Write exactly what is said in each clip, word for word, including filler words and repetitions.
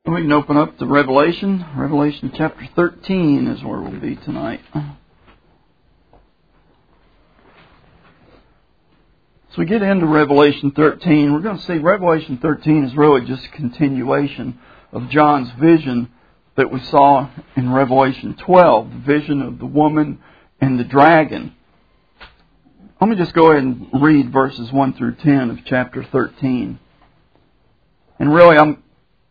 We can open up to Revelation. Revelation chapter thirteen is where we'll be tonight. So we get into Revelation thirteen. We're going to see Revelation thirteen is really just a continuation of John's vision that we saw in Revelation twelve, the vision of the woman and the dragon. Let me just go ahead and read verses one through ten of chapter thirteen. And really, I'm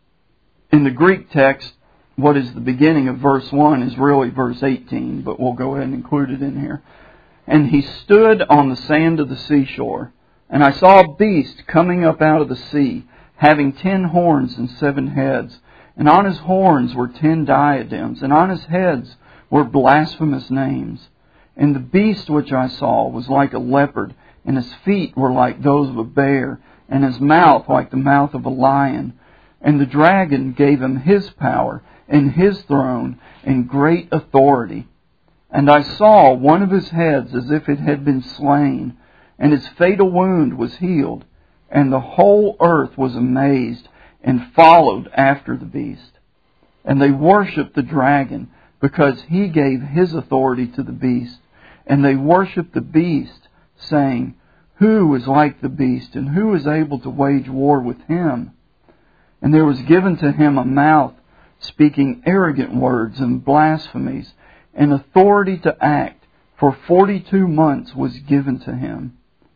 in the Greek text, what is the beginning of verse one is really verse eighteen, but we'll go ahead and include it in here. And he stood on the sand of the seashore, and I saw a beast coming up out of the sea, having ten horns and seven heads, and on his horns were ten diadems, and on his heads were blasphemous names. And the beast which I saw was like a leopard, and his feet were like those of a bear, and his mouth like the mouth of a lion. And the dragon gave him his power, and his throne, and great authority. And I saw one of his heads as if it had been slain, and his fatal wound was healed. And the whole earth was amazed, and followed after the beast. And they worshipped the dragon, because he gave his authority to the beast. And they worshipped the beast, saying, Who is like the beast, and who is able to wage war with him? And there was given to him a mouth, speaking arrogant words and blasphemies, and authority to act, for forty-two months was given to him.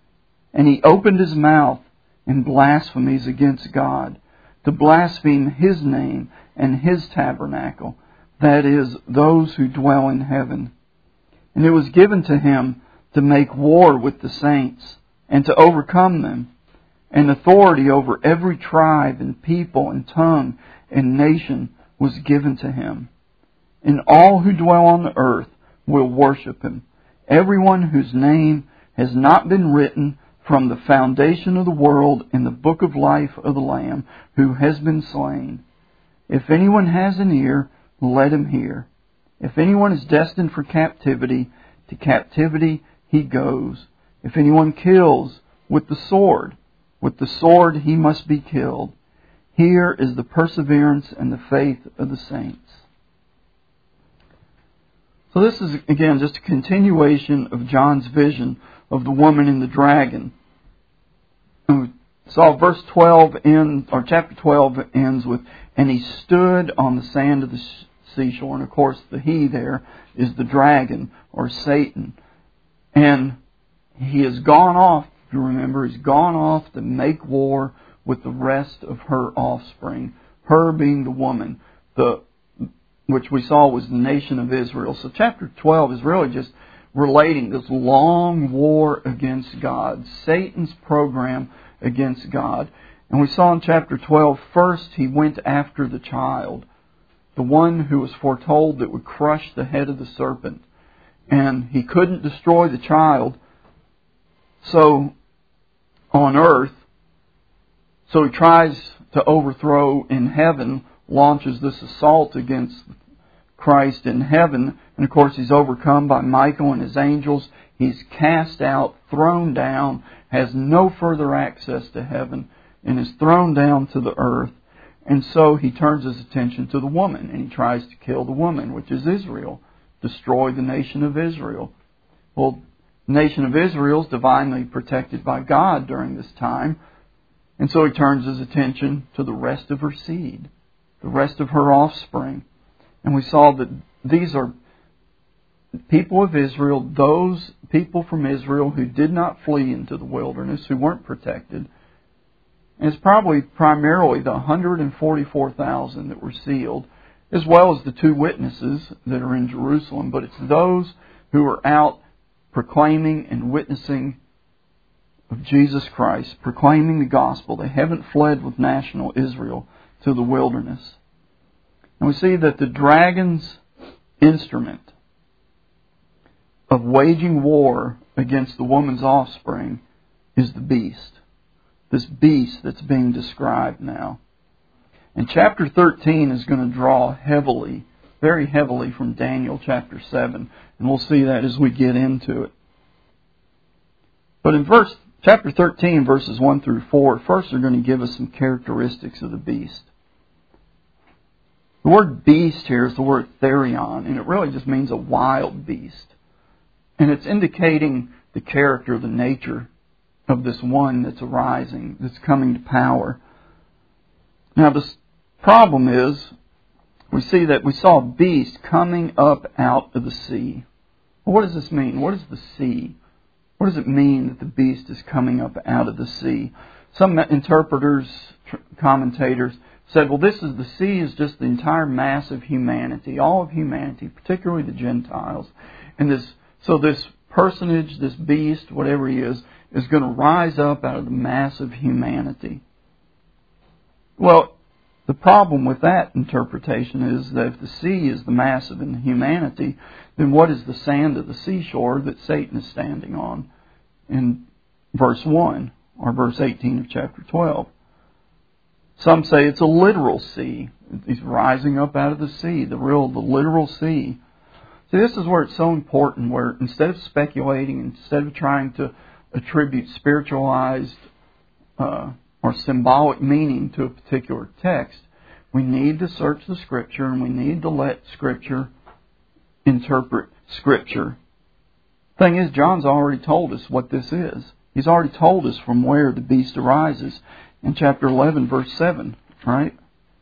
And he opened his mouth in blasphemies against God, to blaspheme his name and his tabernacle, that is, those who dwell in heaven. And it was given to him to make war with the saints, and to overcome them. And authority over every tribe and people and tongue and nation was given to him. And all who dwell on the earth will worship him, everyone whose name has not been written from the foundation of the world in the book of life of the Lamb, who has been slain. If anyone has an ear, let him hear. If anyone is destined for captivity, to captivity he goes. If anyone kills, with the sword, with the sword he must be killed. Here is the perseverance and the faith of the saints. So this is, again, just a continuation of John's vision of the woman and the dragon. And we saw verse twelve, in, or chapter twelve ends with, And he stood on the sand of the seashore. And of course the he there is the dragon, or Satan. And he has gone off. You remember, he's gone off to make war with the rest of her offspring. Her being the woman, the which we saw was the nation of Israel. So chapter twelve is really just relating this long war against God, Satan's program against God. And we saw in chapter twelve, first he went after the child, the one who was foretold that would crush the head of the serpent. And he couldn't destroy the child, so on earth, so he tries to overthrow in heaven, launches this assault against Christ in heaven, and of course he's overcome by Michael and his angels. He's cast out, thrown down, has no further access to heaven, and is thrown down to the earth. And so he turns his attention to the woman, and he tries to kill the woman, which is Israel, destroy the nation of Israel. Well, the nation of Israel is divinely protected by God during this time. And so he turns his attention to the rest of her seed, the rest of her offspring. And we saw that these are people of Israel, those people from Israel who did not flee into the wilderness, who weren't protected. And it's probably primarily the one hundred forty-four thousand that were sealed, as well as the two witnesses that are in Jerusalem. But it's those who are out proclaiming and witnessing of Jesus Christ, proclaiming the gospel. They haven't fled with national Israel to the wilderness. And we see that the dragon's instrument of waging war against the woman's offspring is the beast. This beast that's being described now. And chapter thirteen is going to draw heavily, very heavily from Daniel chapter seven. And we'll see that as we get into it. But in verse chapter thirteen, verses one through four, first they're going to give us some characteristics of the beast. word beast here is the word therion, and it really just means a wild beast. And it's indicating the character, the nature of this one that's arising, that's coming to power. Now, the problem is, we see that we saw a beast coming up out of the sea. Well, what does this mean? What is the sea? What does it mean that the beast is coming up out of the sea? Some interpreters, commentators, said, well, this is the sea is just the entire mass of humanity, all of humanity, particularly the Gentiles. And this, so this personage, this beast, whatever he is, is going to rise up out of the mass of humanity. Well, the problem with that interpretation is that if the sea is the mass of humanity, then what is the sand of the seashore that Satan is standing on in verse one or verse eighteen of chapter twelve? Some say it's a literal sea. He's rising up out of the sea, the real, the literal sea. See, this is where it's so important, where instead of speculating, instead of trying to attribute spiritualized uh, or symbolic meaning to a particular text, we need to search the Scripture and we need to let Scripture interpret Scripture. Thing is, John's already told us what this is. He's already told us from where the beast arises in chapter eleven, verse seven, right?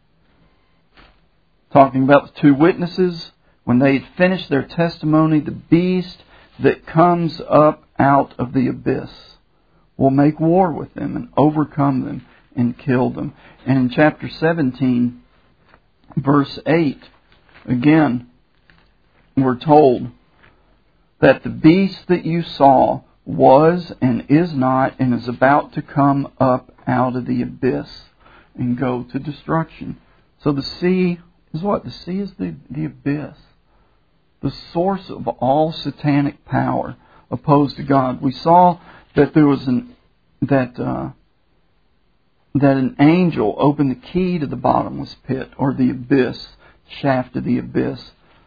Talking about the two witnesses, when they had finished their testimony, the beast that comes up out of the abyss will make war with them and overcome them and kill them. And in chapter seventeen, verse eight, again, we're told that the beast that you saw was and is not and is about to come up out of the abyss and go to destruction. So the sea is what? The sea is the, the abyss. The source of all satanic power opposed to God. We saw that there was an that uh, that an angel opened the key to the bottomless pit or the abyss, shaft of the abyss,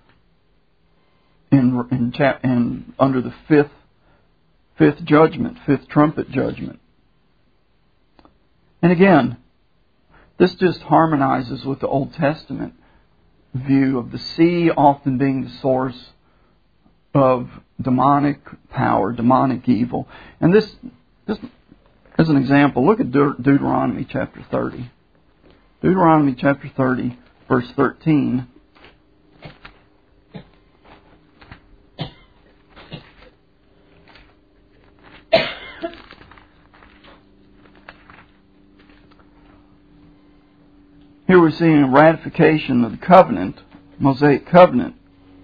in in, chap, in under the fifth fifth judgment, fifth trumpet judgment. And again, this just harmonizes with the Old Testament view of the sea often being the source of demonic power, demonic evil. And this, this as an example, look at De- Deuteronomy chapter thirty. Deuteronomy chapter thirty, verse thirteen. Here we're seeing a ratification of the covenant, Mosaic covenant.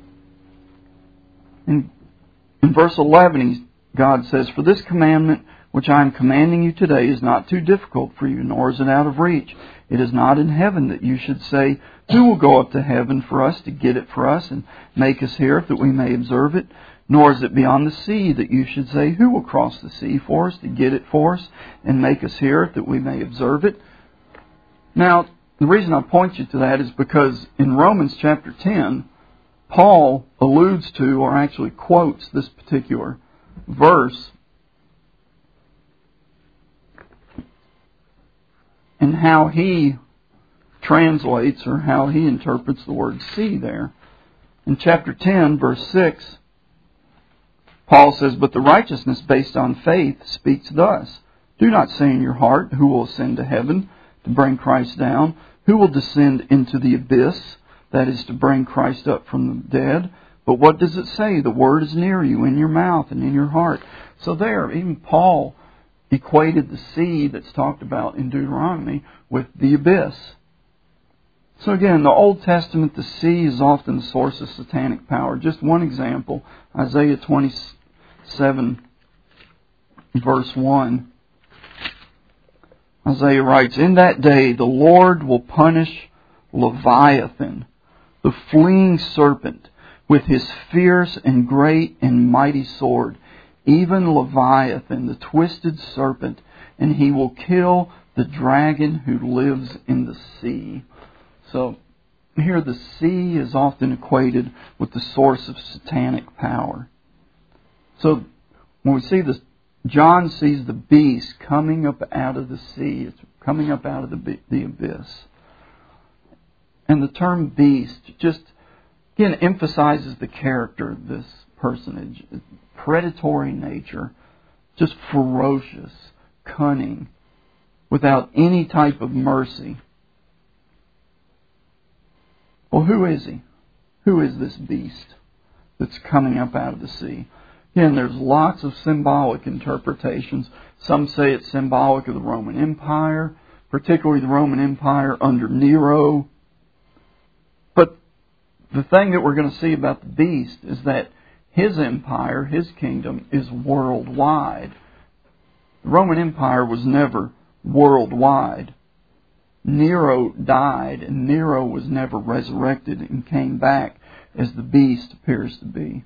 In, in verse eleven, God says, "For this commandment which I am commanding you today is not too difficult for you, nor is it out of reach. It is not in heaven that you should say, 'Who will go up to heaven for us to get it for us and make us hear it that we may observe it?' Nor is it beyond the sea that you should say, 'Who will cross the sea for us to get it for us and make us hear it that we may observe it?'" Now, the reason I point you to that is because in Romans chapter ten, Paul alludes to, or actually quotes, this particular verse and how he translates or how he interprets the word sea there. In chapter ten, verse six, Paul says, "But the righteousness based on faith speaks thus. Do not say in your heart, 'Who will ascend to heaven to bring Christ down? Who will descend into the abyss?' That is, to bring Christ up from the dead. But what does it say? The word is near you, in your mouth and in your heart." So there, even Paul equated the sea that's talked about in Deuteronomy with the abyss. So again, the Old Testament, the sea is often the source of satanic power. Just one example, Isaiah twenty-seven, verse one. Isaiah writes, "In that day the Lord will punish Leviathan, the fleeing serpent, with his fierce and great and mighty sword, even Leviathan, the twisted serpent, and he will kill the dragon who lives in the sea." So here the sea is often equated with the source of satanic power. So when we see this, John sees the beast coming up out of the sea. It's coming up out of the, the abyss. And the term beast just, again, emphasizes the character of this personage. Predatory nature, just ferocious, cunning, without any type of mercy. Well, who is he? Who is this beast that's coming up out of the sea? Again, there's lots of symbolic interpretations. Some say it's symbolic of the Roman Empire, particularly the Roman Empire under Nero. But the thing that we're going to see about the beast is that his empire, his kingdom, is worldwide. The Roman Empire was never worldwide. Nero died, and Nero was never resurrected and came back as the beast appears to be.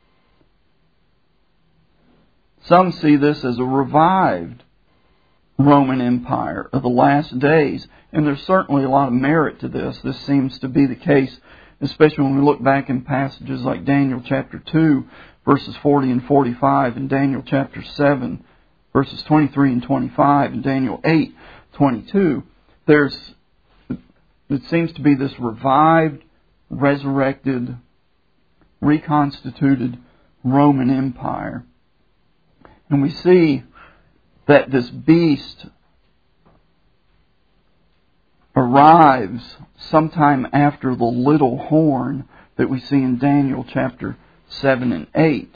Some see this as a revived Roman Empire of the last days, and there's certainly a lot of merit to this. This seems to be the case, especially when we look back in passages like Daniel chapter two, verses forty and forty-five, and Daniel chapter seven, verses twenty-three and twenty-five, and Daniel eight, twenty-two. There's, it seems to be this revived, resurrected, reconstituted Roman Empire. And we see that this beast arrives sometime after the little horn that we see in Daniel chapter seven and eight.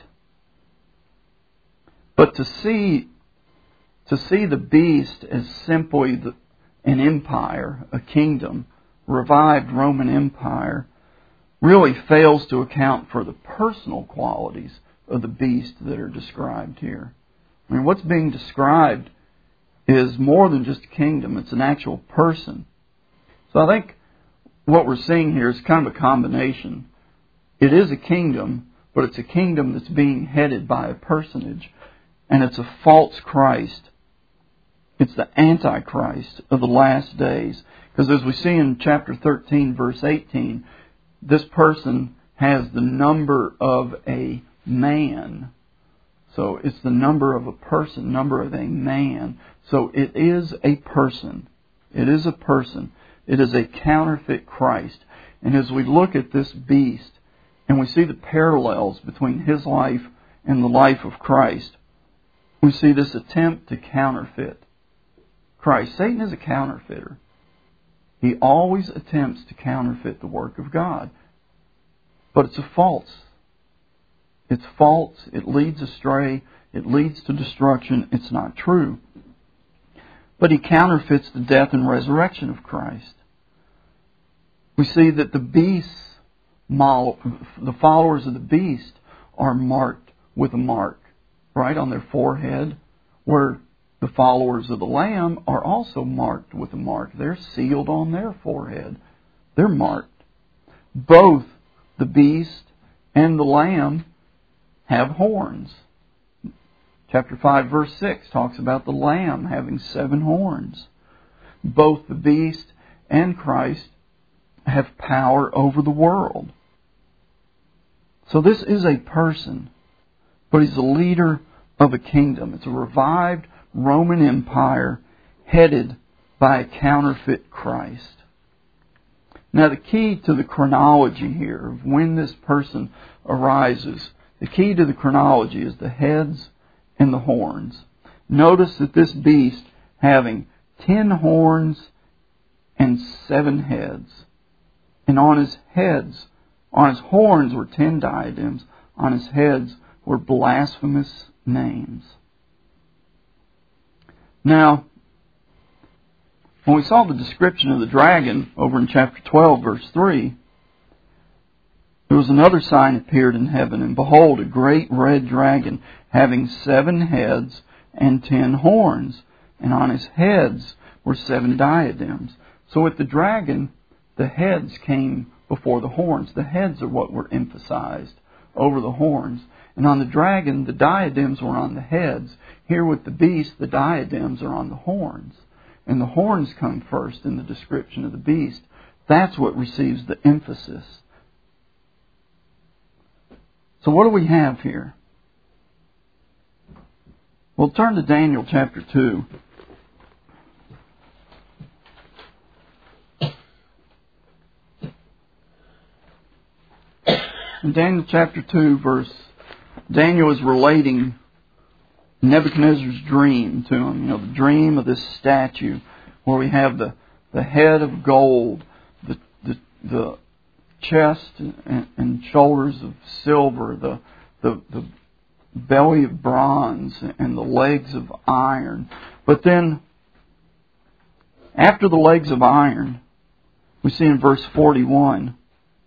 But to see to see the beast as simply the, an empire, a kingdom, revived Roman Empire, really fails to account for the personal qualities of the beast that are described here. I mean, what's being described is more than just a kingdom. It's an actual person. So I think what we're seeing here is kind of a combination. It is a kingdom, but it's a kingdom that's being headed by a personage. And it's a false Christ. It's the Antichrist of the last days. Because as we see in chapter thirteen, verse eighteen, this person has the number of a man. So it's the number of a person, number of a man. So it is a person. It is a person. It is a counterfeit Christ. And as we look at this beast, and we see the parallels between his life and the life of Christ, we see this attempt to counterfeit Christ. Satan is a counterfeiter. He always attempts to counterfeit the work of God. But it's a false. It's false. It leads astray. It leads to destruction. It's not true. But he counterfeits the death and resurrection of Christ. We see that the beasts, the followers of the beast, are marked with a mark, right, on their forehead, where the followers of the Lamb are also marked with a mark. They're sealed on their forehead. They're marked. Both the beast and the Lamb have horns. Chapter five, verse six talks about the Lamb having seven horns. Both the beast and Christ have power over the world. So this is a person, but he's the leader of a kingdom. It's a revived Roman Empire headed by a counterfeit Christ. Now the key to the chronology here of when this person arises, the key to the chronology is the heads and the horns. Notice that this beast having ten horns and seven heads. And on his heads, on his horns were ten diadems. On his heads were blasphemous names. Now, when we saw the description of the dragon over in chapter twelve, verse three, there was another sign appeared in heaven, and behold, a great red dragon, having seven heads and ten horns, and on his heads were seven diadems. So with the dragon, the heads came before the horns. The heads are what were emphasized over the horns. And on the dragon, the diadems were on the heads. Here with the beast, the diadems are on the horns. And the horns come first in the description of the beast. That's what receives the emphasis. So what do we have here? Well, turn to Daniel chapter two. In Daniel chapter two, verse, Daniel is relating Nebuchadnezzar's dream to him. You know, the dream of this statue where we have the, the head of gold, the the, the chest and, and shoulders of silver, the, the the belly of bronze, and the legs of iron. But then, after the legs of iron, we see in verse forty-one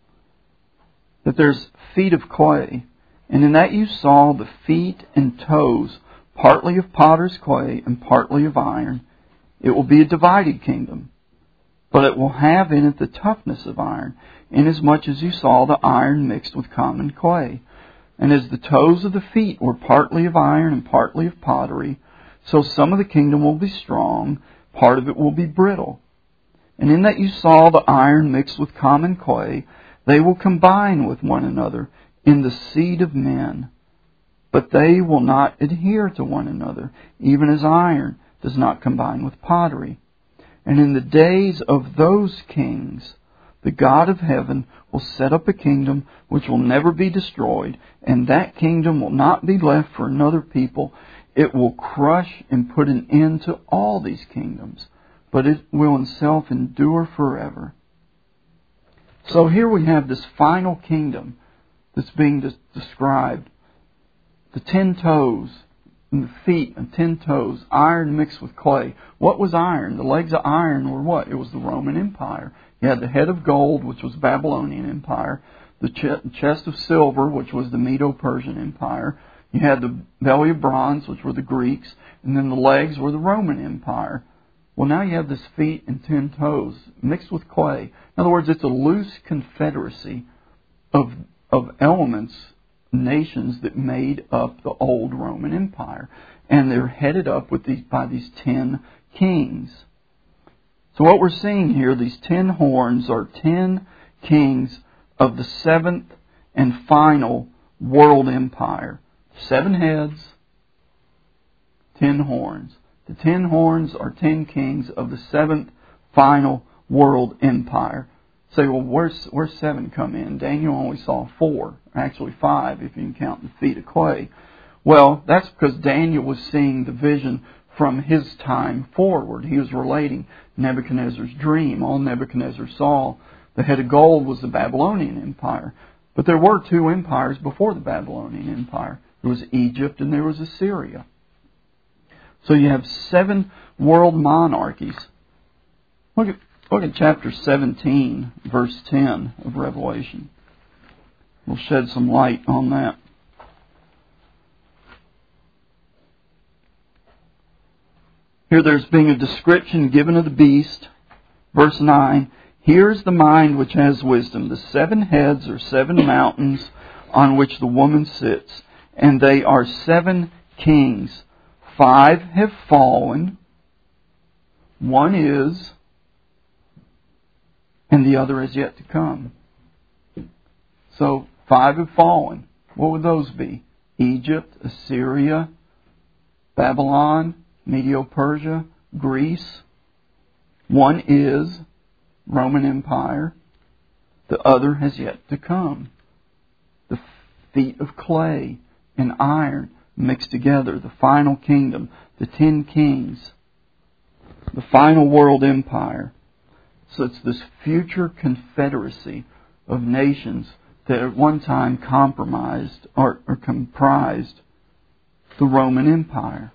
that there's feet of clay. And in that you saw the feet and toes, partly of potter's clay and partly of iron. It will be a divided kingdom, but it will have in it the toughness of iron, inasmuch as you saw the iron mixed with common clay. And as the toes of the feet were partly of iron and partly of pottery, so some of the kingdom will be strong, part of it will be brittle. And in that you saw the iron mixed with common clay, they will combine with one another in the seed of men. But they will not adhere to one another, even as iron does not combine with pottery. And in the days of those kings, the God of heaven will set up a kingdom which will never be destroyed, and that kingdom will not be left for another people. It will crush and put an end to all these kingdoms, but it will in itself endure forever. So here we have this final kingdom that's being des- described. The ten toes and the feet and ten toes, iron mixed with clay. What was iron? The legs of iron were what? It was the Roman Empire. You had the head of gold, which was Babylonian Empire. The ch- chest of silver, which was the Medo-Persian Empire. You had the belly of bronze, which were the Greeks. And then the legs were the Roman Empire. Well, now you have this feet and ten toes mixed with clay. In other words, it's a loose confederacy of of elements, nations that made up the old Roman Empire. And they're headed up with these, by these ten kings. So what we're seeing here, these ten horns are ten kings of the seventh and final world empire. Seven heads, ten horns. The ten horns are ten kings of the seventh final world empire. Say, well, where's, where's seven come in? Daniel only saw four, actually five if you can count the feet of clay. Well, that's because Daniel was seeing the vision from his time forward. He was relating Nebuchadnezzar's dream. All Nebuchadnezzar saw, the head of gold, was the Babylonian Empire. But there were two empires before the Babylonian Empire. There was Egypt and there was Assyria. So you have seven world monarchies. Look at, look at chapter seventeen, verse ten of Revelation. We'll shed some light on that. Here there's being a description given of the beast. Verse nine, here is the mind which has wisdom. The seven heads are seven mountains on which the woman sits, and they are seven kings. Five have fallen, one is, and the other is yet to come. So, five have fallen. What would those be? Egypt, Assyria, Babylon, Medo-Persia, Greece. One is Roman Empire. The other has yet to come. The feet of clay and iron mixed together. The final kingdom. The ten kings. The final world empire. So it's this future confederacy of nations that at one time compromised or, or comprised the Roman Empire.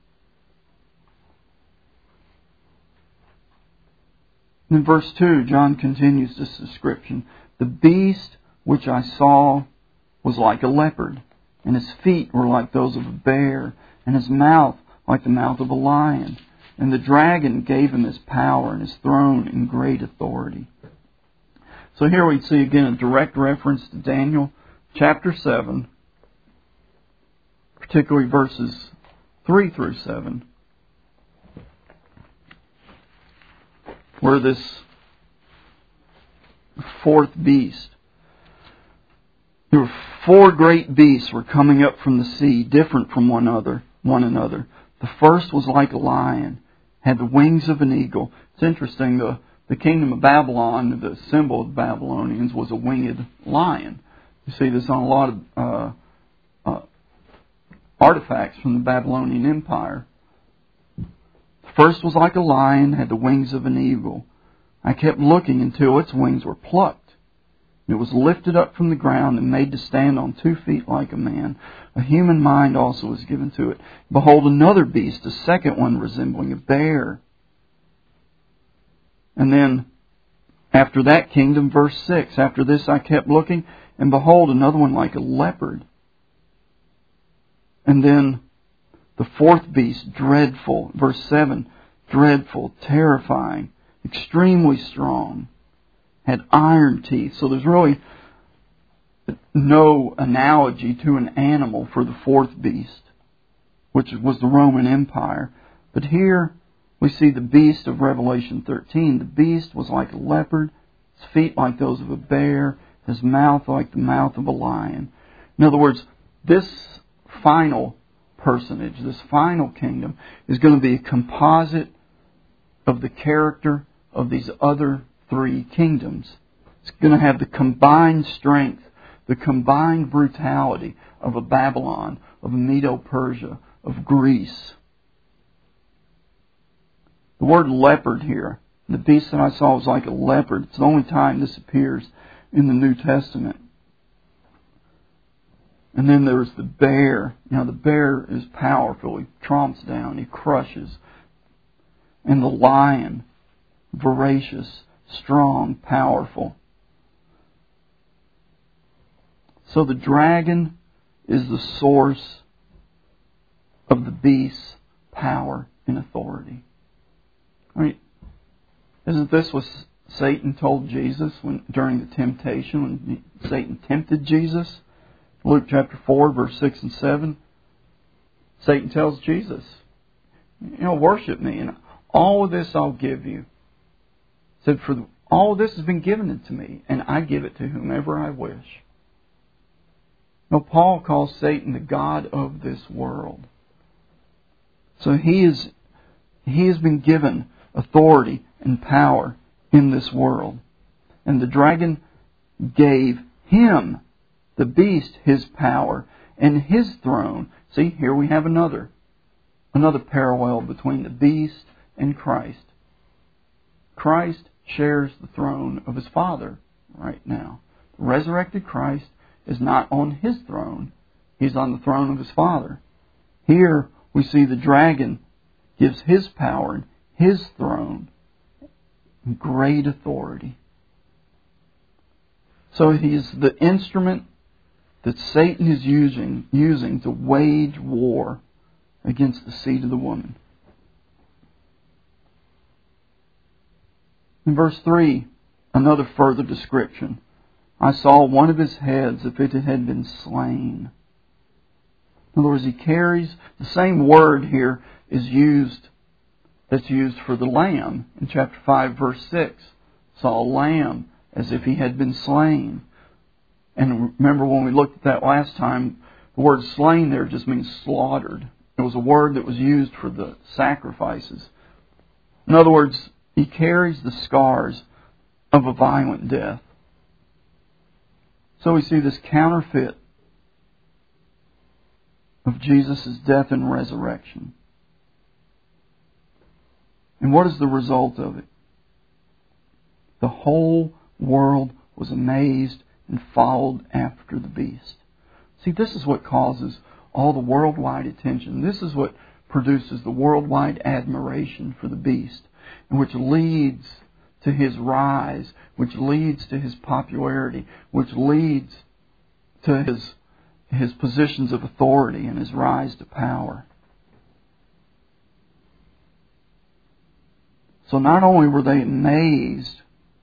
In verse two, John continues this description. The beast which I saw was like a leopard, and his feet were like those of a bear, and his mouth like the mouth of a lion. And the dragon gave him his power and his throne and great authority. So here we see again a direct reference to Daniel chapter seven, particularly verses three through seven, where this fourth beast, there were four great beasts were coming up from the sea, different from one another. One another. The first was like a lion, had the wings of an eagle. It's interesting, the, the kingdom of Babylon, the symbol of the Babylonians, was a winged lion. You see this on a lot of uh, uh, artifacts from the Babylonian Empire. The first was like a lion, had the wings of an eagle. I kept looking until its wings were plucked. It was lifted up from the ground and made to stand on two feet like a man. A human mind also was given to it. Behold, another beast, a second one resembling a bear. And then, after that kingdom, verse six, after this I kept looking, and behold, another one like a leopard. And then, the fourth beast, dreadful, verse seven, dreadful, terrifying, extremely strong, had iron teeth. So there's really no analogy to an animal for the fourth beast, which was the Roman Empire. But here we see the beast of Revelation thirteen. The beast was like a leopard, his feet like those of a bear, his mouth like the mouth of a lion. In other words, this final personage, this final kingdom, is going to be a composite of the character of these other three kingdoms. It's going to have the combined strength, the combined brutality of a Babylon, of a Medo-Persia, of Greece. The word leopard here, the beast that I saw was like a leopard. It's the only time this appears in the New Testament. And then there's the bear. Now the bear is powerful. He tromps down, he crushes. And the lion, voracious, strong, powerful. So the dragon is the source of the beast's power and authority. I mean, isn't this what Satan told Jesus when during the temptation, when Satan tempted Jesus? Luke chapter four, verse six and seven. Satan tells Jesus, you know, worship me, and all of this I'll give you. He said, for all of this has been given to me, and I give it to whomever I wish. Now, Paul calls Satan the god of this world. So he is he has been given authority and power in this world. And the dragon gave him, the beast, his power and his throne. See, here we have another, another parallel between the beast and Christ. Christ shares the throne of his Father right now. The resurrected Christ is not on his throne. He's on the throne of his Father. Here we see the dragon gives his power and his throne and great authority. So he is the instrument that Satan is using, using to wage war against the seed of the woman. In verse three, another further description. I saw one of his heads if it had been slain. In other words, he carries, the same word here is used, that's used for the lamb in chapter five, verse six. Saw a lamb as if he had been slain. And remember when we looked at that last time, the word slain there just means slaughtered. It was a word that was used for the sacrifices. In other words, he carries the scars of a violent death. So we see this counterfeit of Jesus' death and resurrection. And what is the result of it? The whole world was amazed and followed after the beast. See, this is what causes all the worldwide attention. This is what produces the worldwide admiration for the beast, and which leads to his rise, which leads to his popularity, which leads to his, his positions of authority and his rise to power. So not only were they amazed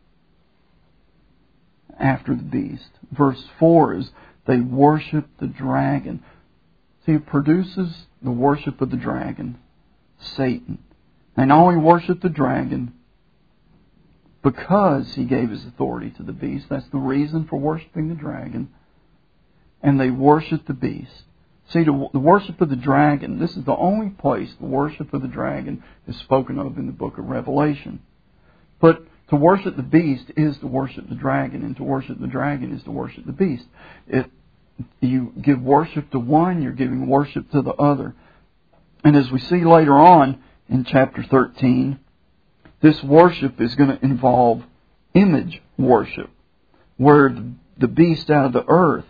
after the beast, verse four is they worshiped the dragon. See, it produces the worship of the dragon, Satan. They not only worshiped the dragon because he gave his authority to the beast. That's the reason for worshiping the dragon. And they worshiped the beast. See, the worship of the dragon, this is the only place the worship of the dragon is spoken of in the book of Revelation. But To worship the beast is to worship the dragon, and to worship the dragon is to worship the beast. It, you give worship to one, you're giving worship to the other. And as we see later on in chapter thirteen, this worship is going to involve image worship, where the, the beast out of the earth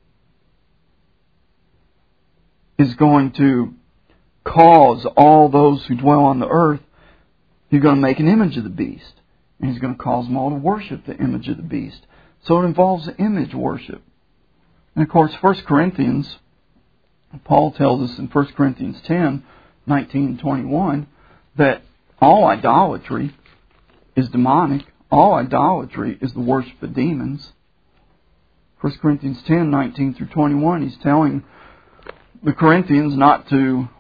is going to cause all those who dwell on the earth, you're going to make an image of the beast. And he's going to cause them all to worship the image of the beast. So it involves image worship. And of course, First Corinthians, Paul tells us in First Corinthians ten, nineteen and twenty-one, that all idolatry is demonic. All idolatry is the worship of demons. First Corinthians ten, nineteen through twenty-one, he's telling the Corinthians not to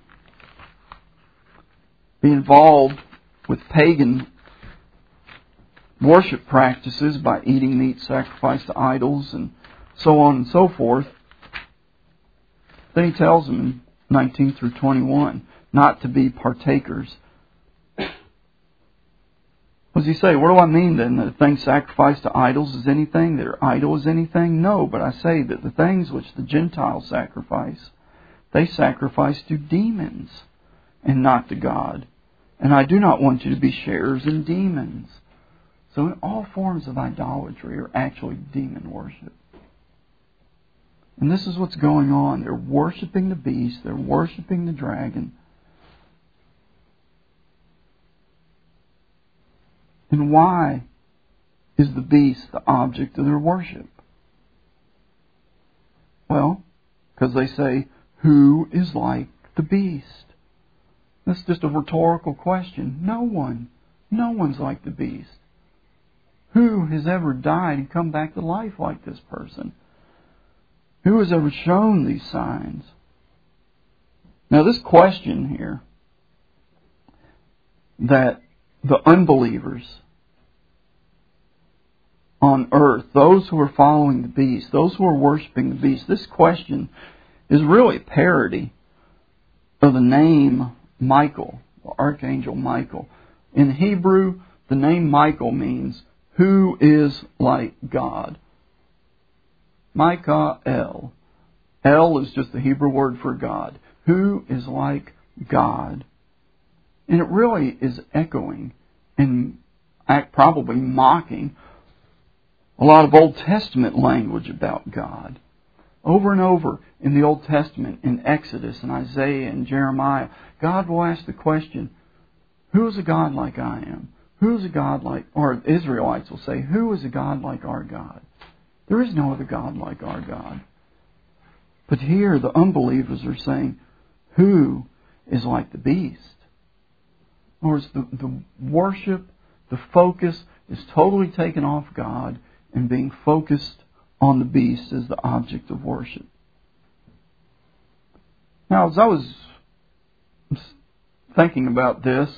be involved with pagan worship practices by eating meat sacrificed to idols and so on and so forth. Then he tells them in nineteen through twenty-one not to be partakers. What does he say? What do I mean then? That the things sacrificed to idols is anything? Their idol is anything? No, but I say that the things which the Gentiles sacrifice, they sacrifice to demons and not to God. And I do not want you to be sharers in demons. So in all forms of idolatry are actually demon worship. And this is what's going on. They're worshiping the beast. They're worshiping the dragon. And why is the beast the object of their worship? Well, because they say, who is like the beast? That's just a rhetorical question. No one. No one's like the beast. Who has ever died and come back to life like this person? Who has ever shown these signs? Now this question here, that the unbelievers on earth, those who are following the beast, those who are worshiping the beast, this question is really a parody of the name Michael, the Archangel Michael. In Hebrew, the name Michael means who is like God. Michael. El is just the Hebrew word for God. Who is like God? And it really is echoing and probably mocking a lot of Old Testament language about God. Over and over in the Old Testament, in Exodus and Isaiah and Jeremiah, God will ask the question, who is a God like I am? Who is a God like, or Israelites will say, who is a God like our God? There is no other God like our God. But here the unbelievers are saying, who is like the beast? In other words, the, the worship, the focus is totally taken off God and being focused on the beast as the object of worship. Now, as I was thinking about this,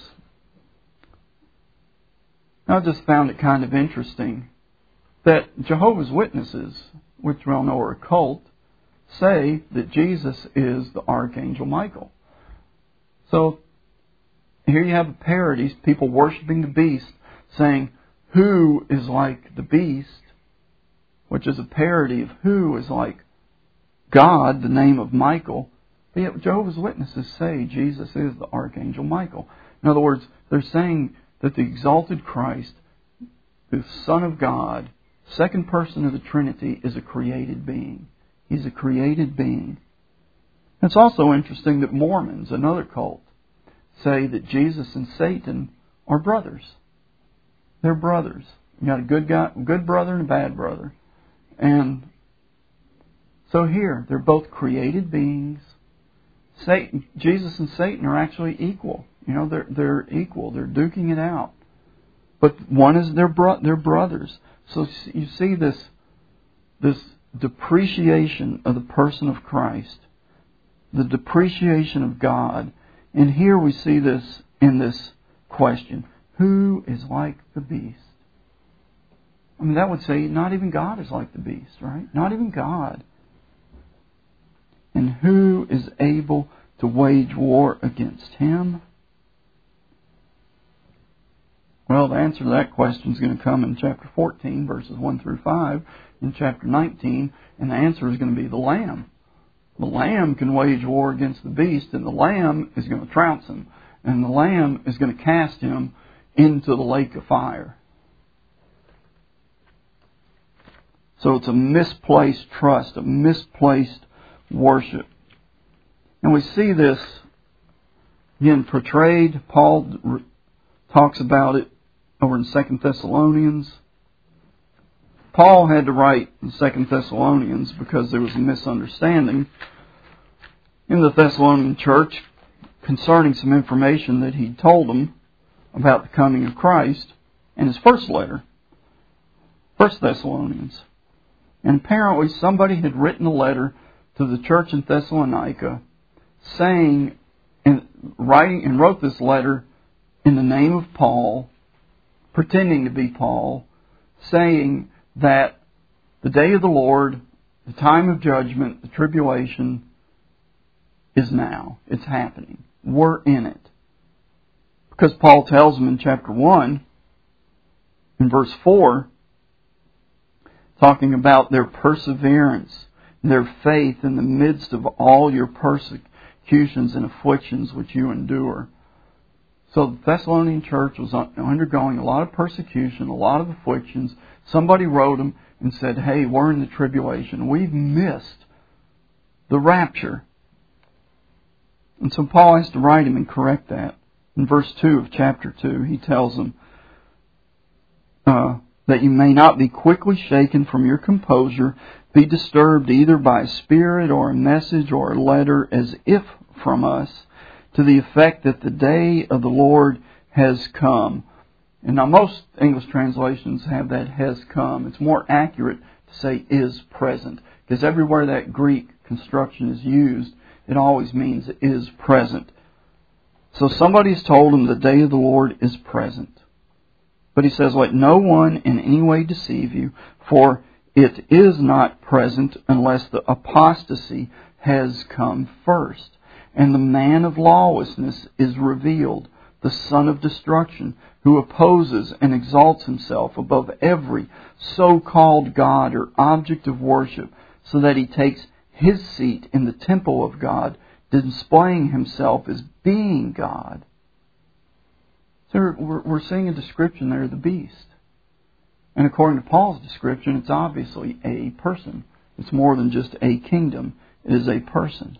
I just found it kind of interesting that Jehovah's Witnesses, which we all know are a cult, say that Jesus is the Archangel Michael. So, here you have a parody, people worshiping the beast, saying, who is like the beast, which is a parody of who is like God, the name of Michael. But yet Jehovah's Witnesses say Jesus is the Archangel Michael. In other words, they're saying that the exalted Christ, the Son of God, second person of the Trinity, is a created being. He's a created being. It's also interesting that Mormons, another cult, say that Jesus and Satan are brothers. They're brothers. You got a good guy, a good brother and a bad brother. And so here, they're both created beings. Satan, Jesus and Satan are actually equal. You know, they're they're equal. They're duking it out. But one is their bro- their brothers. So you see this this depreciation of the person of Christ, the depreciation of God. And here we see this in this question. Who is like the beast? I mean, that would say not even God is like the beast, right? Not even God. And who is able to wage war against him? Well, the answer to that question is going to come in chapter fourteen, verses one through five, in chapter nineteen, and the answer is going to be the Lamb. The Lamb can wage war against the beast, and the Lamb is going to trounce him, and the Lamb is going to cast him into the lake of fire. So it's a misplaced trust, a misplaced worship. And we see this, again, portrayed. Paul talks about it over in Second Thessalonians. Paul had to write in Second Thessalonians because there was a misunderstanding in the Thessalonian church concerning some information that he'd told them about the coming of Christ in his first letter, First Thessalonians. And apparently somebody had written a letter to the church in Thessalonica saying, and writing and wrote this letter in the name of Paul, pretending to be Paul, saying that the day of the Lord, the time of judgment, the tribulation is now. It's happening. We're in it. Because Paul tells them in chapter one, in verse four, talking about their perseverance, their faith in the midst of all your persecutions and afflictions which you endure. So the Thessalonian church was undergoing a lot of persecution, a lot of afflictions. Somebody wrote them and said, hey, we're in the tribulation. We've missed the rapture. And so Paul has to write him and correct that. In verse two of chapter two, he tells them, uh, that you may not be quickly shaken from your composure, be disturbed either by a spirit or a message or a letter as if from us, to the effect that the day of the Lord has come. And now most English translations have that has come. It's more accurate to say is present, because everywhere that Greek construction is used, it always means is present. So somebody's told him the day of the Lord is present. But he says, let no one in any way deceive you, for it is not present unless the apostasy has come first. And the man of lawlessness is revealed, the son of destruction, who opposes and exalts himself above every so-called God or object of worship, so that he takes his seat in the temple of God, displaying himself as being God. So we're, we're seeing a description there of the beast. And according to Paul's description, it's obviously a person. It's more than just a kingdom. It is a person.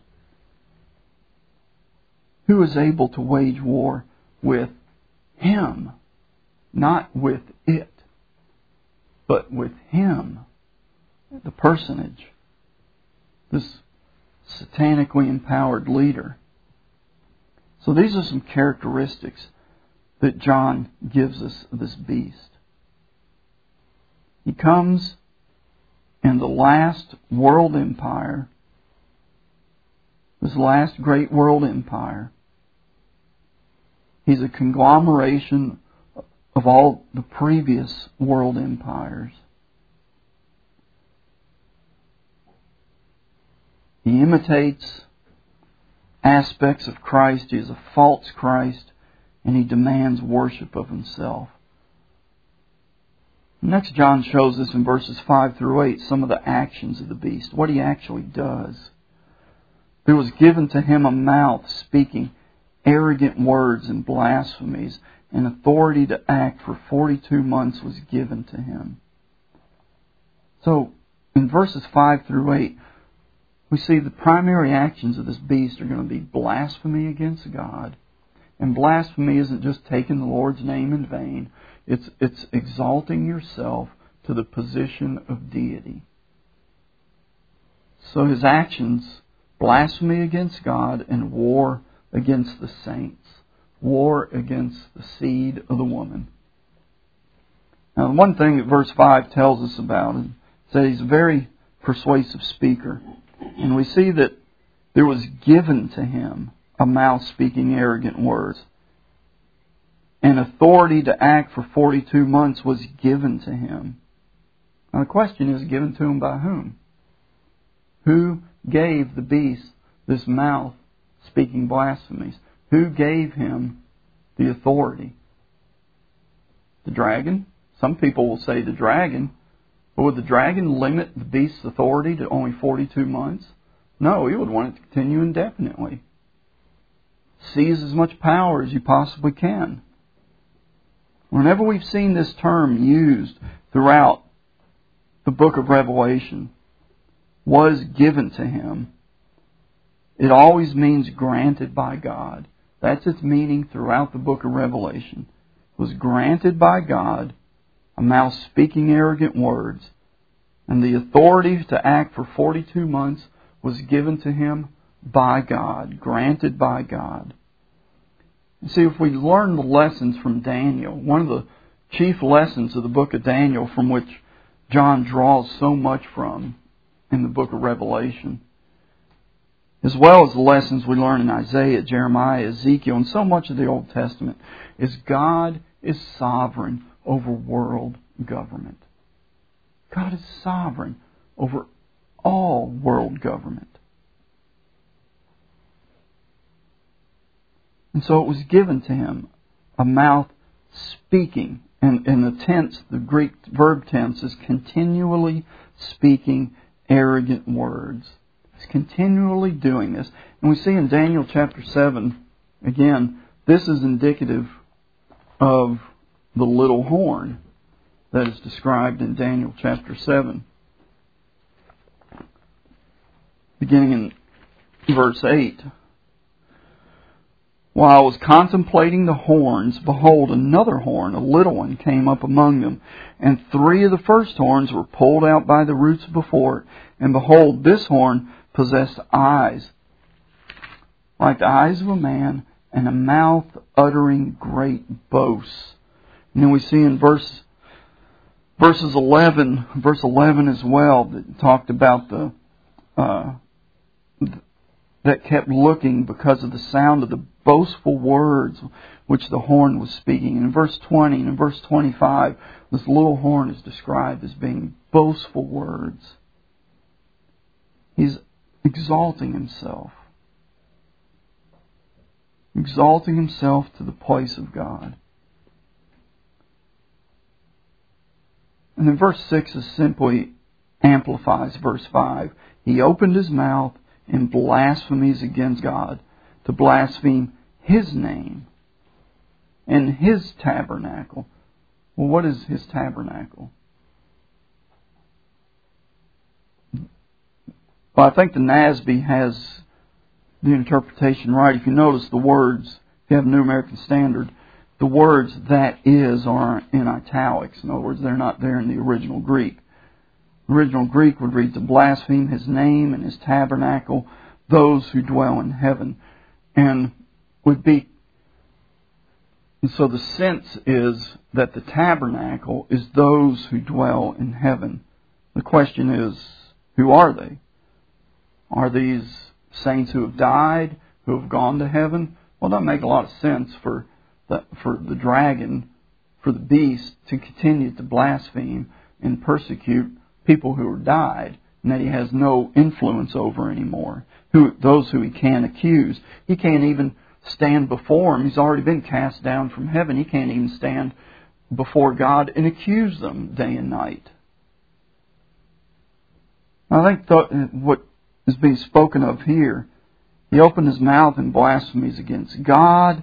Who is able to wage war with him? Not with it, but with him, the personage, this satanically empowered leader. So these are some characteristics that John gives us of this beast. He comes in the last world empire, this last great world empire. He's a conglomeration of all the previous world empires. He imitates aspects of Christ. He is a false Christ. And he demands worship of himself. Next, John shows us in verses five through eight some of the actions of the beast, what he actually does. There was given to him a mouth speaking arrogant words and blasphemies, and authority to act for forty-two months was given to him. So, in verses five through eight, we see the primary actions of this beast are going to be blasphemy against God. And blasphemy isn't just taking the Lord's name in vain. It's, it's exalting yourself to the position of deity. So his actions, blasphemy against God and war against the saints. War against the seed of the woman. Now, the one thing that verse five tells us about him is that he's a very persuasive speaker. And we see that there was given to him a mouth speaking arrogant words. And authority to act for forty-two months was given to him. Now the question is, given to him by whom? Who gave the beast this mouth speaking blasphemies? Who gave him the authority? The dragon? Some people will say the dragon. But would the dragon limit the beast's authority to only forty-two months? No, he would want it to continue indefinitely. Seize as much power as you possibly can. Whenever we've seen this term used throughout the book of Revelation, was given to him, it always means granted by God. That's its meaning throughout the book of Revelation. It was granted by God, a mouth speaking arrogant words, and the authority to act for forty-two months was given to him by God, granted by God. You see, if we learn the lessons from Daniel, one of the chief lessons of the book of Daniel from which John draws so much from in the book of Revelation, as well as the lessons we learn in Isaiah, Jeremiah, Ezekiel, and so much of the Old Testament, is God is sovereign over world government. God is sovereign over all world government. And so it was given to him a mouth speaking. And in the tense, the Greek verb tense is continually speaking arrogant words. He's continually doing this. And we see in Daniel chapter seven, again, this is indicative of the little horn that is described in Daniel chapter seven. Beginning in verse eight. While I was contemplating the horns, behold, another horn, a little one, came up among them. And three of the first horns were pulled out by the roots before it. And behold, this horn possessed eyes, like the eyes of a man, and a mouth uttering great boasts. And then we see in verse verses eleven, verse eleven as well, that talked about the uh, that kept looking because of the sound of the boastful words which the horn was speaking. And in verse twenty and in verse twenty-five, this little horn is described as being boastful words. He's exalting himself. Exalting himself to the place of God. And then verse six is simply amplifies verse five. He opened his mouth in blasphemies against God, to blaspheme His name and His tabernacle. Well, what is His tabernacle? Well, I think the N A S B has the interpretation right. If you notice the words, if you have New American Standard, the words "that is" are in italics. In other words, they're not there in the original Greek. The original Greek would read, to blaspheme His name and His tabernacle, those who dwell in heaven. And would be, and so the sense is that the tabernacle is those who dwell in heaven. The question is, who are they? Are these saints who have died, who have gone to heaven? Well, that makes a lot of sense for the, for the dragon, for the beast, to continue to blaspheme and persecute people who have died, and that he has no influence over anymore. Who, those who he can accuse. He can't even stand before him. He's already been cast down from heaven. He can't even stand before God and accuse them day and night. I think th- what is being spoken of here, he opened his mouth in blasphemies against God,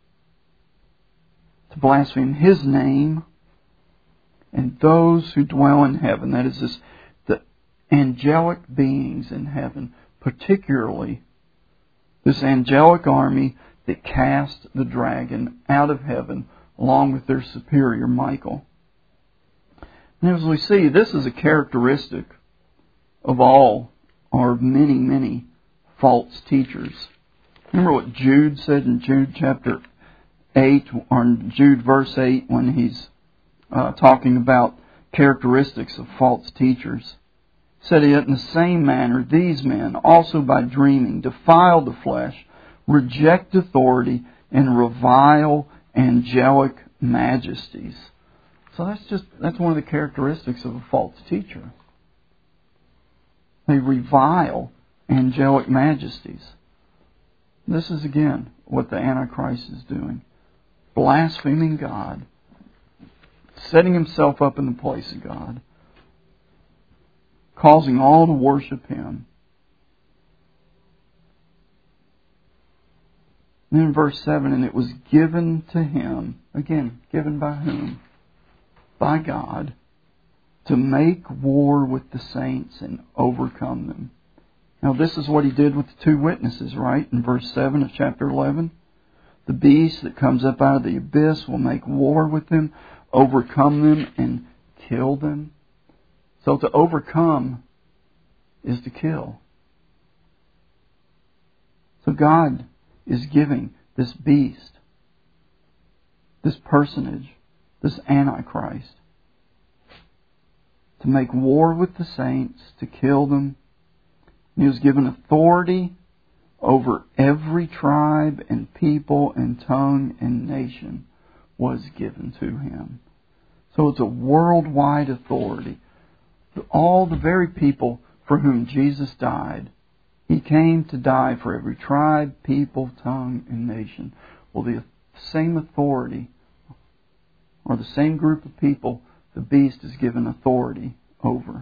to blaspheme His name, and those who dwell in heaven. That is, this, the angelic beings in heaven, particularly this angelic army that cast the dragon out of heaven along with their superior Michael. And as we see, this is a characteristic of all, or of many, many false teachers. Remember what Jude said in Jude chapter eight, or in Jude verse eight, when he's uh, talking about characteristics of false teachers. Said yet in the same manner, these men also by dreaming defile the flesh, reject authority, and revile angelic majesties. So that's just that's one of the characteristics of a false teacher. They revile angelic majesties. This is again what the Antichrist is doing. Blaspheming God, setting himself up in the place of God, causing all to worship him. And then in verse seven, and it was given to him, again, given by whom? By God, to make war with the saints and overcome them. Now this is what he did with the two witnesses, right? In verse seven of chapter eleven. The beast that comes up out of the abyss will make war with them, overcome them, and kill them. So to overcome is to kill. So God is giving this beast, this personage, this Antichrist, to make war with the saints, to kill them. And he was given authority over every tribe and people and tongue and nation was given to him. So it's a worldwide authority. All the very people for whom Jesus died, he came to die for every tribe, people, tongue, and nation. Well, the same authority, or the same group of people, the beast is given authority over.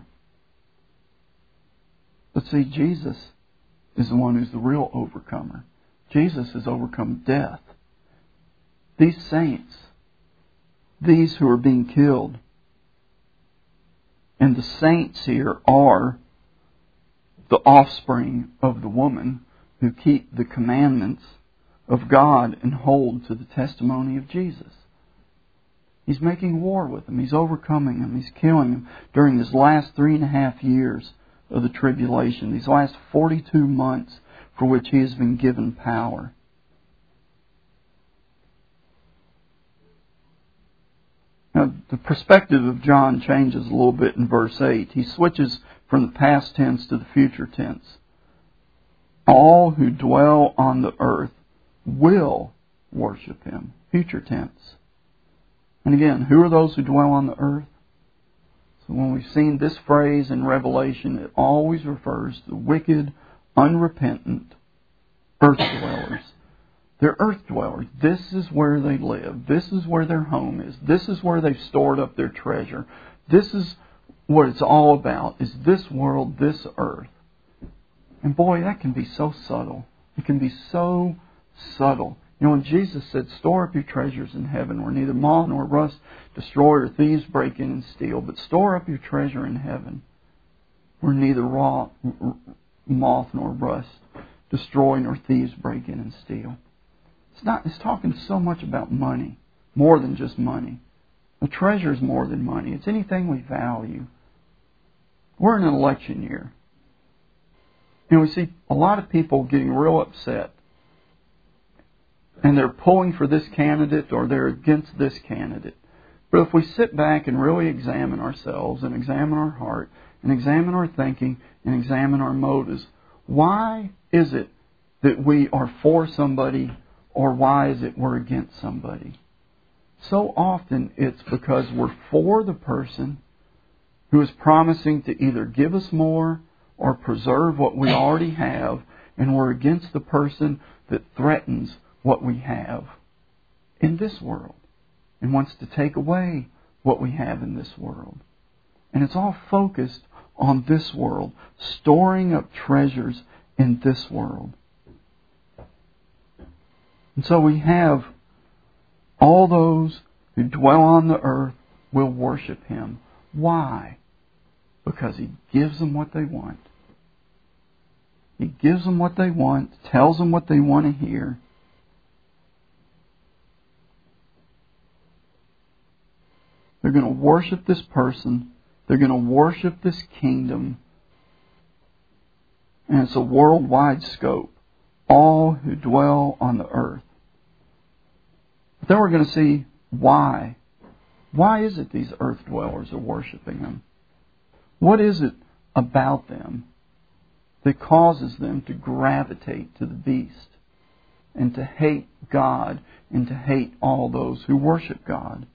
But see, Jesus is the one who's the real overcomer. Jesus has overcome death. These saints, these who are being killed, and the saints here are the offspring of the woman who keep the commandments of God and hold to the testimony of Jesus. He's making war with them. He's overcoming them. He's killing them during this last three and a half years of the tribulation, these last forty-two months for which he has been given power. Now, the perspective of John changes a little bit in verse eight. He switches from the past tense to the future tense. All who dwell on the earth will worship him. Future tense. And again, who are those who dwell on the earth? So when we've seen this phrase in Revelation, it always refers to the wicked, unrepentant earth dwellers. They're earth dwellers. This is where they live. This is where their home is. This is where they've stored up their treasure. This is what it's all about, is this world, this earth. And boy, that can be so subtle. It can be so subtle. You know, when Jesus said, store up your treasures in heaven, where neither moth nor rust destroy or thieves break in and steal, but store up your treasure in heaven, where neither raw, moth nor rust destroy nor thieves break in and steal. It's not. It's talking so much about money, more than just money. The treasure is more than money. It's anything we value. We're in an election year. And we see a lot of people getting real upset. And they're pulling for this candidate or they're against this candidate. But if we sit back and really examine ourselves and examine our heart and examine our thinking and examine our motives, why is it that we are for somebody or why is it we're against somebody? So often it's because we're for the person who is promising to either give us more or preserve what we already have, and we're against the person that threatens what we have in this world and wants to take away what we have in this world. And it's all focused on this world, storing up treasures in this world. And so we have all those who dwell on the earth will worship him. Why? Because he gives them what they want. He gives them what they want, tells them what they want to hear. They're going to worship this person. They're going to worship this kingdom. And it's a worldwide scope. All who dwell on the earth. But then we're going to see why. Why is it these earth dwellers are worshiping him? What is it about them that causes them to gravitate to the beast and to hate God and to hate all those who worship God?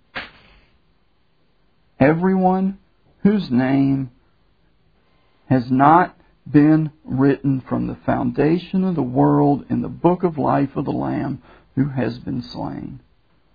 Everyone whose name has not been written from the foundation of the world in the book of life of the Lamb who has been slain.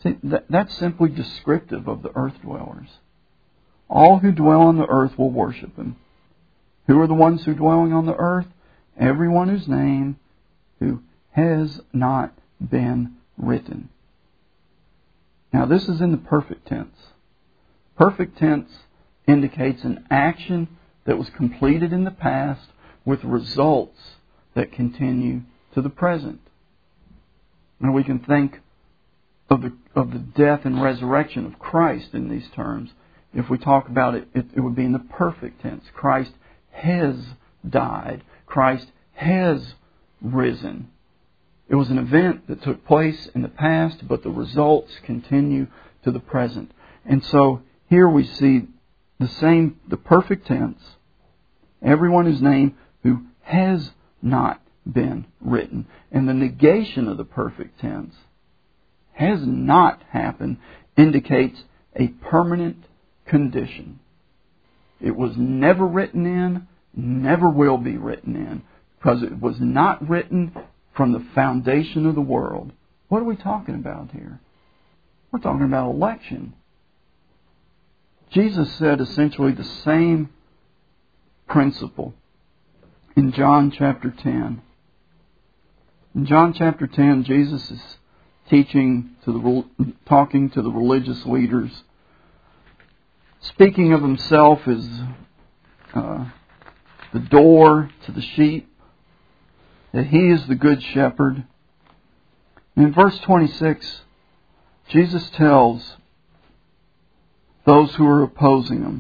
See, that, that's simply descriptive of the earth dwellers. All who dwell on the earth will worship Him. Who are the ones who are dwelling on the earth? Everyone whose name who has not been written. Now this is in the perfect tense. Perfect tense indicates an action that was completed in the past with results that continue to the present. And we can think of the of the death and resurrection of Christ in these terms. If we talk about it, it, it would be in the perfect tense. Christ has died. Christ has risen. It was an event that took place in the past, but the results continue to the present. And so here we see the same, the perfect tense. Everyone whose name who has not been written. And the negation of the perfect tense, has not happened, indicates a permanent condition. It was never written in, never will be written in, because it was not written from the foundation of the world. What are we talking about here? We're talking about election. Jesus said essentially the same principle in John chapter ten. In John chapter ten, Jesus is teaching to the talking to the religious leaders, speaking of Himself as uh, the door to the sheep, that He is the good shepherd. And in verse twenty-six, Jesus tells those who are opposing Him,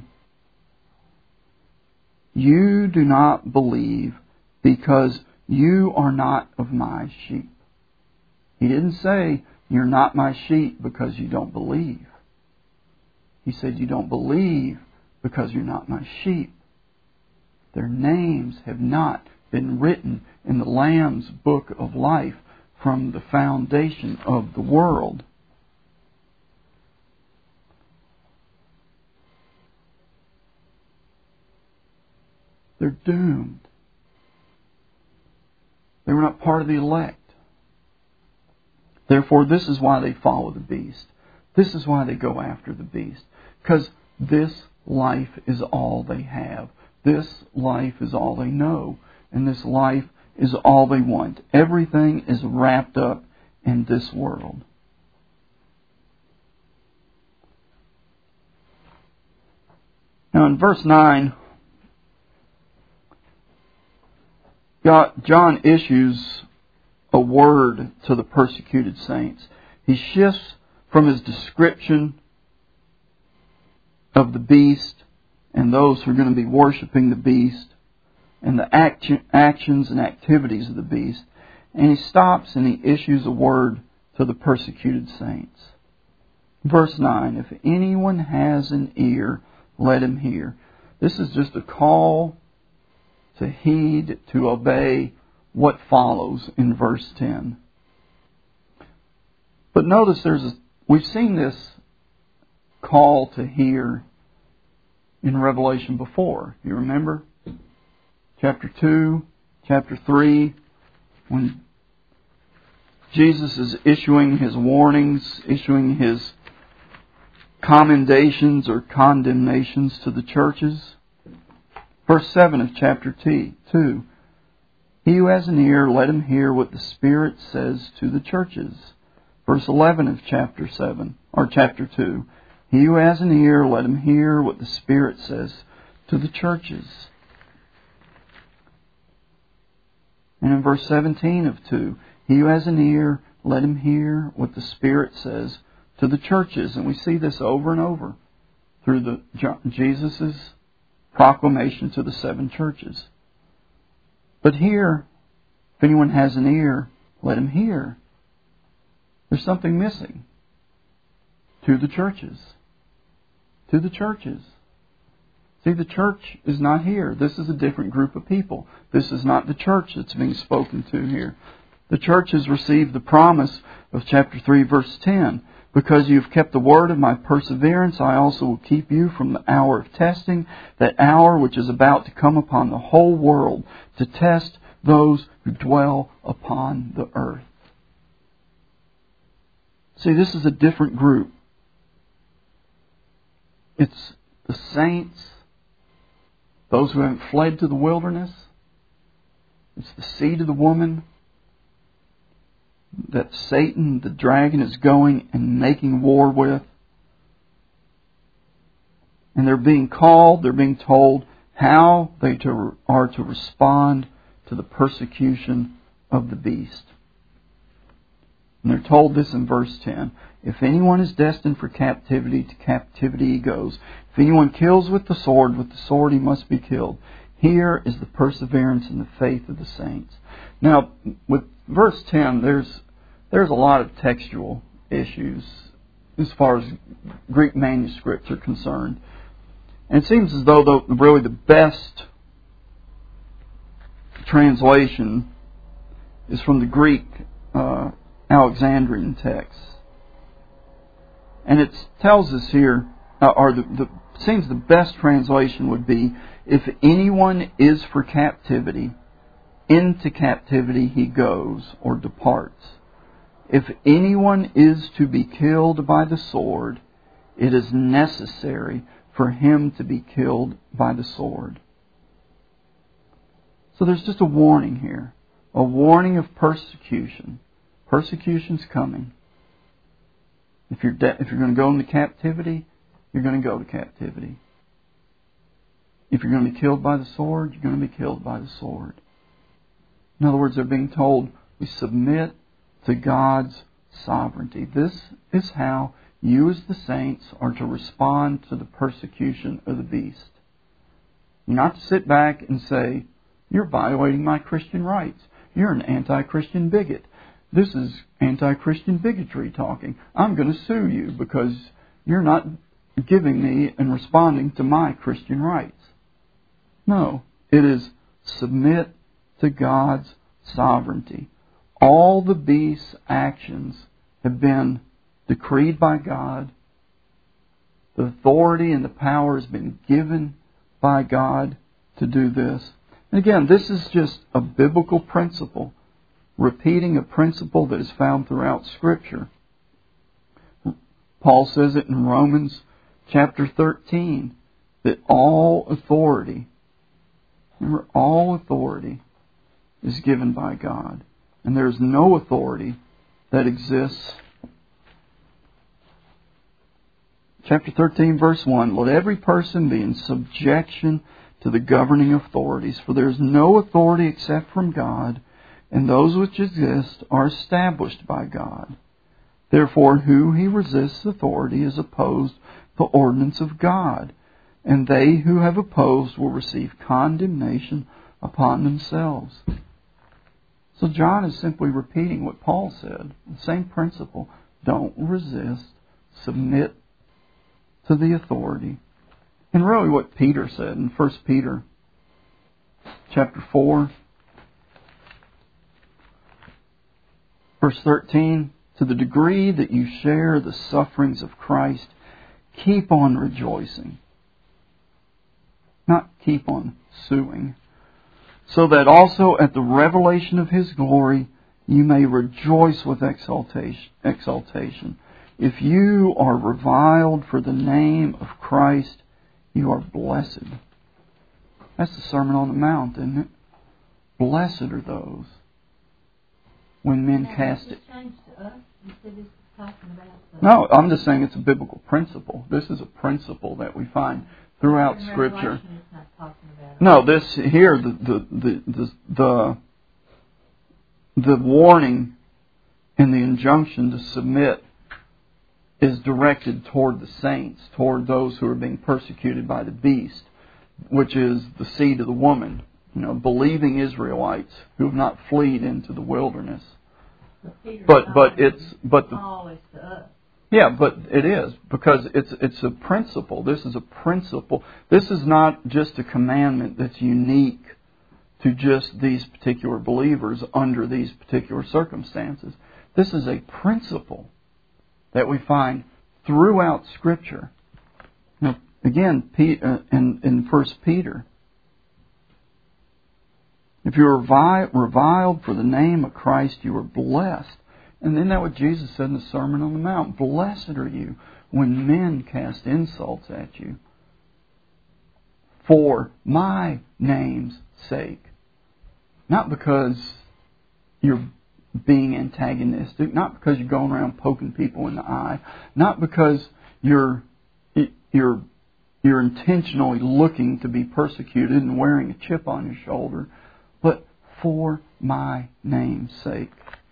"You do not believe because you are not of my sheep." He didn't say, "You're not my sheep because you don't believe." He said, "You don't believe because you're not my sheep. Their names have not been written in the Lamb's book of life from the foundation of the world." They're doomed. They were not part of the elect. Therefore, this is why they follow the beast. This is why they go after the beast. Because this life is all they have. This life is all they know. And this life is all they want. Everything is wrapped up in this world. Now in verse nine, John issues a word to the persecuted saints. He shifts from his description of the beast and those who are going to be worshiping the beast and the action, actions and activities of the beast, and he stops and he issues a word to the persecuted saints. Verse nine, "If anyone has an ear, let him hear." This is just a call to heed, to obey what follows in verse ten. But notice there's a, we've seen this call to hear in Revelation before. You remember? Chapter two, chapter three, when Jesus is issuing His warnings, issuing His commendations or condemnations to the churches. Verse seven of chapter two. "He who has an ear, let him hear what the Spirit says to the churches." Verse eleven of chapter seven, or chapter two. "He who has an ear, let him hear what the Spirit says to the churches." And in verse seventeen of two, "He who has an ear, let him hear what the Spirit says to the churches." And we see this over and over through the Jesus' proclamation to the seven churches. But here, if anyone has an ear, let him hear. There's something missing. To the churches. To the churches. See, the church is not here. This is a different group of people. This is not the church that's being spoken to here. The church has received the promise of chapter three, verse ten. "Because you have kept the word of my perseverance, I also will keep you from the hour of testing, that hour which is about to come upon the whole world, to test those who dwell upon the earth." See, this is a different group. It's the saints, those who haven't fled to the wilderness. It's the seed of the woman that Satan, the dragon, is going and making war with. And they're being called, they're being told how they to, are to respond to the persecution of the beast. And they're told this in verse ten. If anyone is destined for captivity, to captivity he goes. If anyone kills with the sword, with the sword he must be killed. Here is the perseverance and the faith of the saints. Now, with verse ten, there's there's a lot of textual issues as far as Greek manuscripts are concerned. And it seems as though the, really the best translation is from the Greek uh, Alexandrian text. And it tells us here, uh, or the, the seems the best translation would be, if anyone is for captivity, into captivity he goes or departs. If anyone is to be killed by the sword, it is necessary for him to be killed by the sword. So there's just a warning here. A warning of persecution. Persecution's coming. If you're de- if you're going to go into captivity, you're going to go to captivity. If you're going to be killed by the sword, you're going to be killed by the sword. In other words, they're being told, we submit to God's sovereignty. This is how you as the saints are to respond to the persecution of the beast. You're not to sit back and say, you're violating my Christian rights. You're an anti-Christian bigot. This is anti-Christian bigotry talking. I'm going to sue you because you're not giving me and responding to my Christian rights. No, it is submit to God's sovereignty. All the beast's actions have been decreed by God. The authority and the power has been given by God to do this. And again, this is just a biblical principle, repeating a principle that is found throughout Scripture. Paul says it in Romans chapter thirteen, that all authority, remember, all authority is given by God. And there is no authority that exists. Chapter thirteen, verse one, let every person be in subjection to the governing authorities, for there is no authority except from God, and those which exist are established by God. Therefore, who he resists authority is opposed to the ordinance of God, and they who have opposed will receive condemnation upon themselves. So John is simply repeating what Paul said. The same principle. Don't resist. Submit to the authority. And really what Peter said in First Peter chapter four, verse thirteen, to the degree that you share the sufferings of Christ, keep on rejoicing. Not keep on suing. So that also at the revelation of His glory you may rejoice with exaltation. exaltation. If you are reviled for the name of Christ, you are blessed. That's the Sermon on the Mount, isn't it? Blessed are those when men cast it. No, I'm just saying it's a biblical principle. This is a principle that we find throughout Scripture. No, this here the the the the the, the warning and the injunction to submit is directed toward the saints, toward those who are being persecuted by the beast, which is the seed of the woman. You know, believing Israelites who have not fled into the wilderness. But but it's but the yeah, but it is because it's it's a principle. This is a principle. This is not just a commandment that's unique to just these particular believers under these particular circumstances. This is a principle that we find throughout Scripture. Now, again, in in First Peter, if you are reviled for the name of Christ, you are blessed. And isn't that what Jesus said in the Sermon on the Mount? Blessed are you when men cast insults at you for my name's sake. Not because you're being antagonistic, not because you're going around poking people in the eye, not because you're you're you're intentionally looking to be persecuted and wearing a chip on your shoulder, but for my name's sake.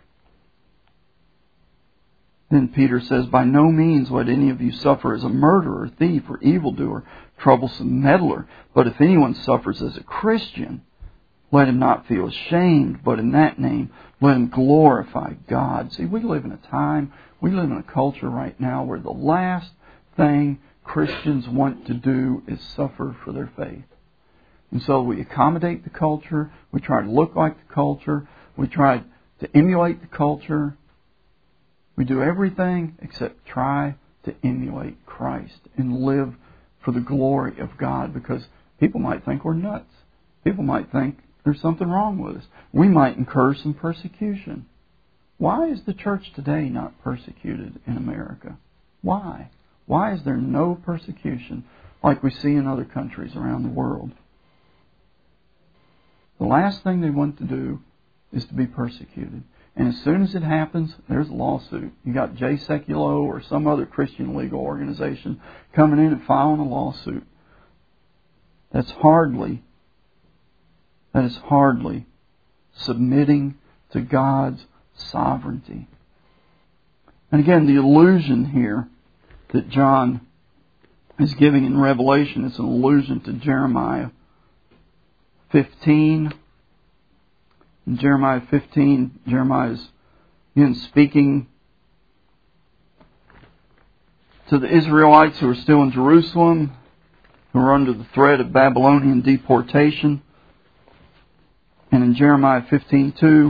Then Peter says, by no means let any of you suffer as a murderer, thief, or evildoer, troublesome meddler. But if anyone suffers as a Christian, let him not feel ashamed, but in that name let him glorify God. See, we live in a time, we live in a culture right now where the last thing Christians want to do is suffer for their faith. And so we accommodate the culture, we try to look like the culture, we try to emulate the culture. We do everything except try to emulate Christ and live for the glory of God, because people might think we're nuts. People might think there's something wrong with us. We might incur some persecution. Why is the church today not persecuted in America? Why? Why is there no persecution like we see in other countries around the world? The last thing they want to do is to be persecuted. And as soon as it happens, there's a lawsuit. You got J. Seculo or some other Christian legal organization coming in and filing a lawsuit. That's hardly, that is hardly submitting to God's sovereignty. And again, the allusion here that John is giving in Revelation is an allusion to Jeremiah fifteen. In Jeremiah fifteen, Jeremiah is again speaking to the Israelites who are still in Jerusalem, who are under the threat of Babylonian deportation. And in Jeremiah fifteen two,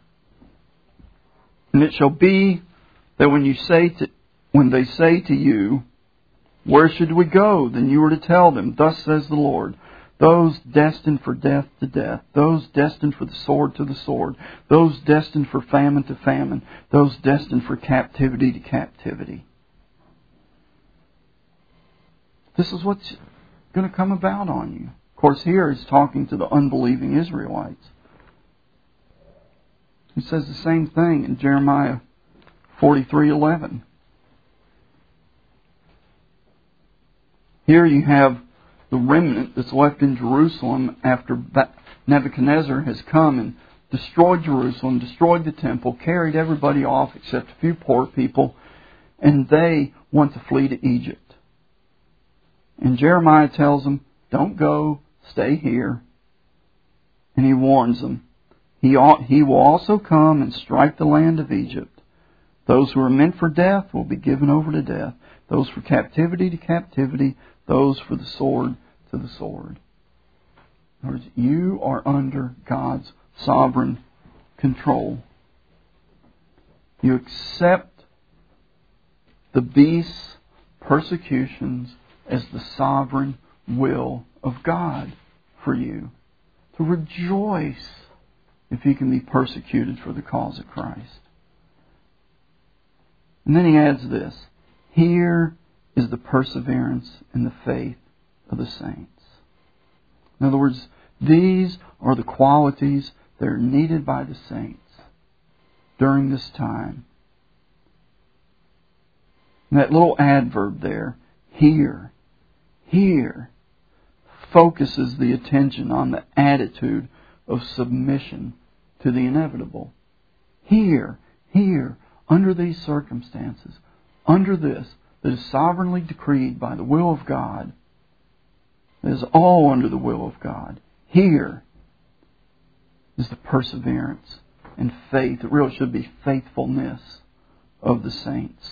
and it shall be that when you say to, when they say to you, where should we go? Then you are to tell them, thus says the Lord, those destined for death to death, those destined for the sword to the sword, those destined for famine to famine, those destined for captivity to captivity. This is what's going to come about on you. Of course, here he's talking to the unbelieving Israelites. He says the same thing in Jeremiah forty-three eleven. Here you have the remnant that's left in Jerusalem after Nebuchadnezzar has come and destroyed Jerusalem, destroyed the temple, carried everybody off except a few poor people, and they want to flee to Egypt. And Jeremiah tells them, don't go, stay here. And he warns them, he, ought, he will also come and strike the land of Egypt. Those who are meant for death will be given over to death. Those for captivity to captivity, those for the sword to the sword. In other words, you are under God's sovereign control. You accept the beast's persecutions as the sovereign will of God for you. To rejoice if you can be persecuted for the cause of Christ. And then he adds this, here is the perseverance and the faith of the saints. In other words, these are the qualities that are needed by the saints during this time. And that little adverb there, here, here, focuses the attention on the attitude of submission to the inevitable. Here, here, under these circumstances, under this, that is sovereignly decreed by the will of God, that is all under the will of God. Here is the perseverance and faith. It really should be faithfulness of the saints.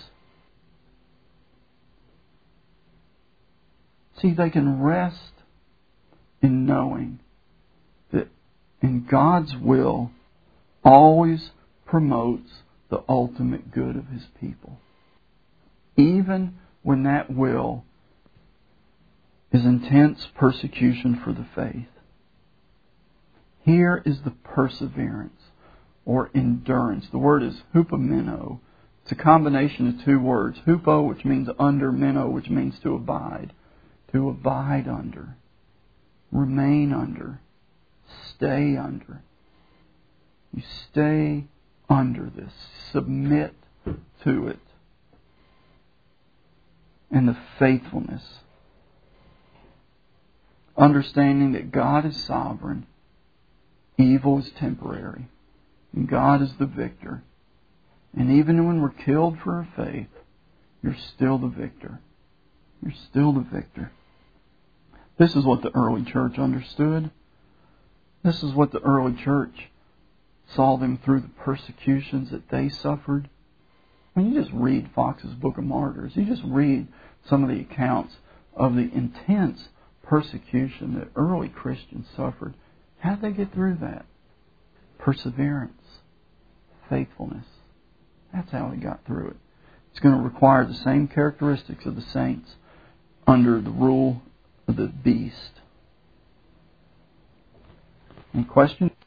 See, they can rest in knowing that in God's will always promotes the ultimate good of His people. Even when that will is intense persecution for the faith. Here is the perseverance or endurance. The word is hupomeno. It's a combination of two words. Hupo, which means under, meno, which means to abide. To abide under. Remain under. Stay under. You stay under this. Submit to it. And the faithfulness. Understanding that God is sovereign. Evil is temporary. And God is the victor. And even when we're killed for our faith, you're still the victor. You're still the victor. This is what the early church understood. This is what the early church saw them through the persecutions that they suffered. When you just read Fox's Book of Martyrs, you just read some of the accounts of the intense persecution that early Christians suffered. How did they get through that? Perseverance. Faithfulness. That's how they got through it. It's going to require the same characteristics of the saints under the rule of the beast. Any questions?